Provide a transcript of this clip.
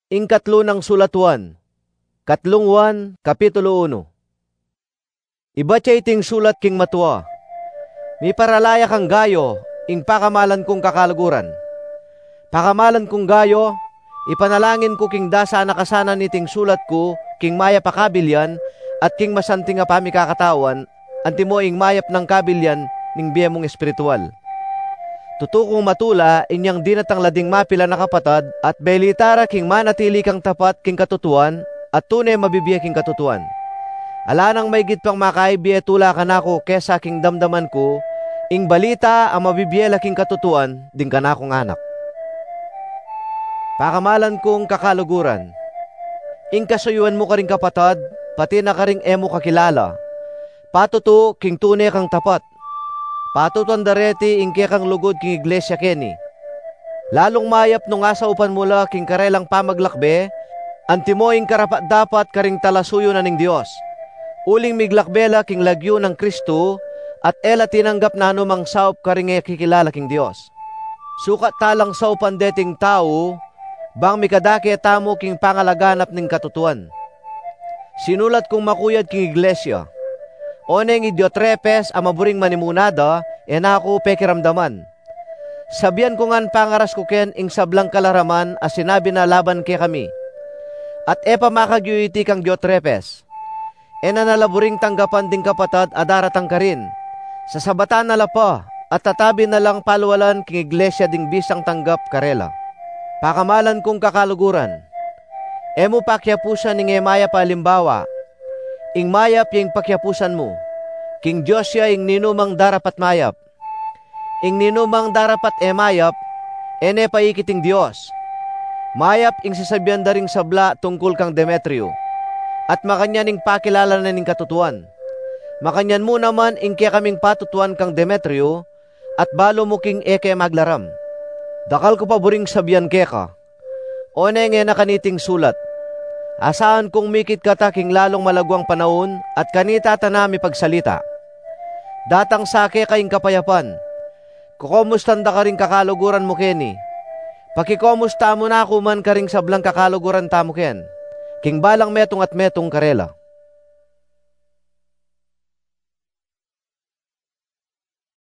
Ingkatlo ng sulatuan, katlong 1, kapitulo 1. Iba siya iting sulat king matwa. May paralaya kang gayo, ing pakamalan kong kakalaguran. Pakamalan kong gayo, ipanalangin ko king dasa nakasanan iting sulat ko, king maya pakabilyan, at king masanting nga pamikakatawan, antimo ing mayap ng kabilyan, ning biyemong espiritual. Tutukong matula, inyang dinatang lading mapila na kapatad, at belitara king manatili kang tapat king katutuan, at tunay mabibiya king katutuan. Ala nang may gitpang makaibiya tula kanako kesa king damdaman ko, ing balita ang mabibiya king katutuan, ding kanakong anak. Pakamalan kong kakaluguran. Ing kasuyuan mo ka ring kapatad, pati na ka ring emo kakilala. Patuto king tunay kang tapat. Patutan dareti ing kang lugod king iglesia keni. Lalong mayap nung asaupan mula king karelang pamaglakbe, antimo ing karapat dapat karing talasuyo na ning Dios. Uling miglakbela king lagyo ng Kristo, at ela tinanggap na anumang saup karing kikilala king Dios. Sukat talang saupan deting tao, bang mikadake tamo king pangalaganap ning katutuan. Sinulat kong makuyad king iglesia. Oneng idiotrepes ang maburing manimunada, ako pekiramdaman. Sabihan ko ngan pangaras ko ken ing sablang kalaraman as sinabi na laban ke kami. At pamakagyuiti kang diotrepes. Nalaburing tanggapan ding kapatad adaratang ka rin. Sa sabatan na lapa at tatabi na lang palwalan king iglesia ding bisang tanggap karela. Pakamalan kong kakaluguran. Emo pakyapusan ning emaya palimbawa. Ing mayap yung pakyapusan mo. King Josia ing ninumang darapat mayap. Ing ninumang darapat mayap, ene paikiting Dios. Mayap ing sasabihan daring sabla tungkol kang Demetrio. At makanyan ing pakilala na ning katutuan. Makanyan mo naman ing kaya kaming patutuan kang Demetrio, at balo mo king eke maglaram. Dakal ko paboring sabihan keka. One nga nakaniting sulat. Asahan kong mikit kataking lalong malagwang panahon at kanita tanami pagsalita. Datang sake kaing kapayapan. Kukomustan da ka rin kakaluguran mo keni. Pakikomusta mo na ako man ka rin sablang kakaluguran tamo ken. King balang metong at metong karela.